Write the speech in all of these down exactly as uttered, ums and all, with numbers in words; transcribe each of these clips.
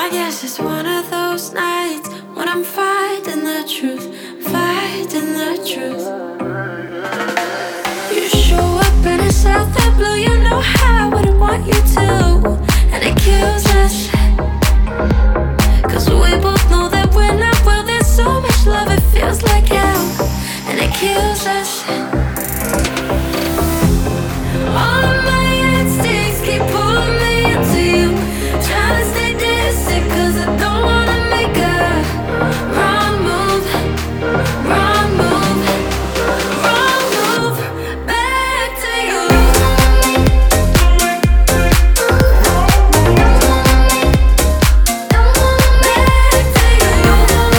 I guess it's one of those nights when I'm fighting the truth, fighting the truth. You show up and it's out that blue, you know how I wouldn't want you to. And it kills us, cause we both know that we're not well. There's so much love, it feels like hell. And it kills us. All of my instincts keep pulling me into you, trying to stay distant cause I don't wanna make a wrong move, wrong move, wrong move. Back to you. Back to you.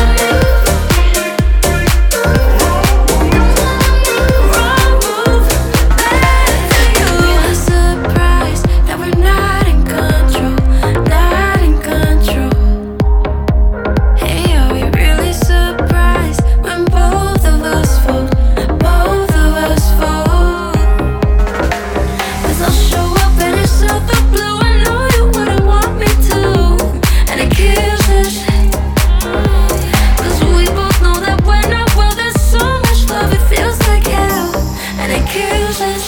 Wrong move. Back to you. We're surprised that we're not in control, not in control. Hey, are we really surprised when both of us fold, both of us fold? Cause I'll show up and it's out the blue, I know you wouldn't want me to. And it kills us, cause we both know that we're not well. There's so much love, it feels like hell. And it kills us.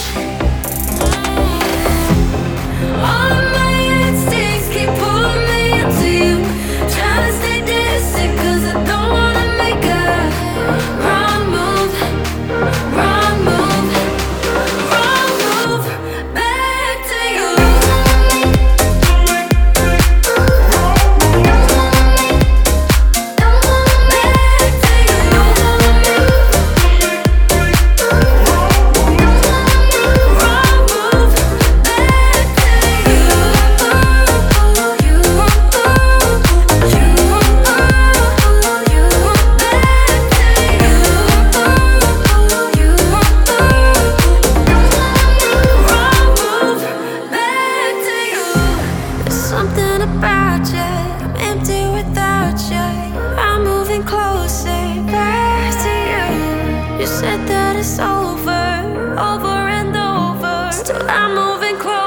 All of my instincts keep pulling me into you, trying to stay distant cause I don't wanna make a wrong move, wrong move, wrong move. Back to you. Back to you. Wrong move. Back to you. You, you, you. Back to you. You, wrong move. Back to you. There's something about you, I'm empty without you. I'm moving closer, back to you. You said that it's over, over and over. Still I'm moving closer.